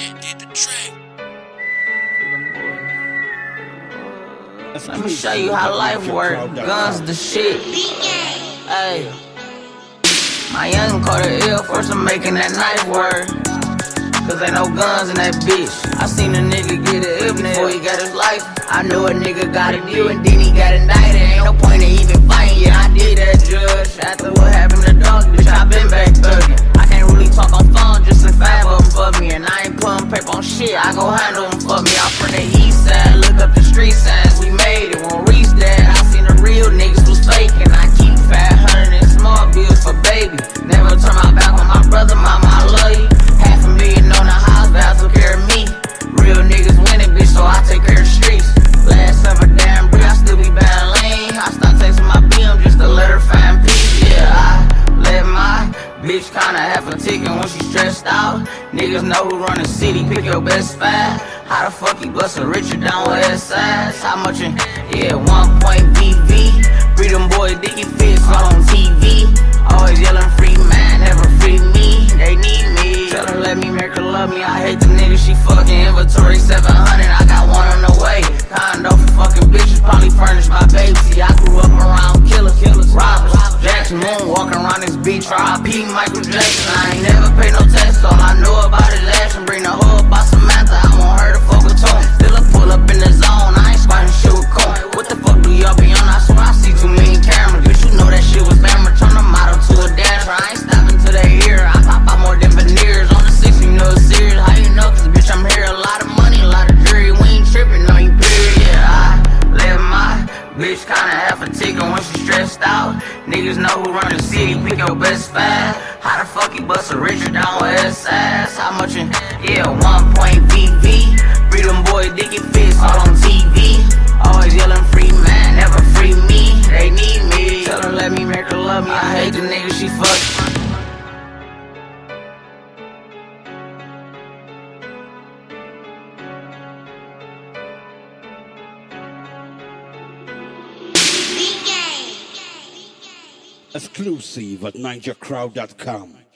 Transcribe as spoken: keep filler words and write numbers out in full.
Jet did the track. Let me show you how life works. Guns the shit. Hey, my young caught a ill for some making that knife work. Cause ain't no guns in that bitch. I seen a nigga get a ill before he got his life. I knew a nigga got a deal and then he got indicted. Ain't no point in even fighting, yeah, I did that, judge. After what happened to dog, bitch, I been back thuggin'. I can't really talk on phone, just in five of them for me. And I ain't putting paper on shit, I go handle them for me. I'm from the east side, look up the street signs. We made it, won't reach that. I seen the real niggas was faking. I keep five hundred in small bills for baby. Never turn my back on my brother, mama, I love you. Half a million on the house, vows took care of me. Real niggas winning, bitch, so I take care of the streets. Last summer, damn, bro, I still be bad lane. I stopped texting my B M just to let her find peace. Yeah, I let my bitch kinda have a ticket when she stressed out. Niggas know who run the city, pick your best spot. How the fuck you bust a Richard down west side? How much in, yeah, one point V V. Freedom boy, Dickie Fitz, all on T V. Always yelling free man, never free me. They need me. Tell her let me make her love me. I hate the nigga she fucking. Inventory seven hundred, I got one on the way. Condo for fucking bitches, probably furnished by baby. See, I grew up around killers, killers, robbers. Jackson Moon walking around this beach, R I P Michael Jackson. I ain't never paid no tax, all I know about is action. Bring the hoe up by Samantha, I want her to fuck with Tone. Still a pull up in the zone, I ain't squatting shit with Cone. What the fuck do y'all be on? I swear I see too many cameras. Bitch, you know that shit was glamour. Turn the model to a dancer. I ain't stopping till they hear. I pop out more than veneers. On the six, you know it's serious. How you know? Cause bitch, I'm here. A lot of money, a lot of jury. We ain't tripping on you, period. Yeah, I let my bitch kinda have a ticket when she stressed out. Niggas know who run the city, pick your best spot. How the fuck you bust a Richard down west side? How much in, yeah, one point V V. Freedom boy, Dickie Fitz, all on T V. Always yelling free man, never free me. They need me. Tell her let me make her love me. I hate the nigga she fuck. Exclusive at ninja crowd dot com.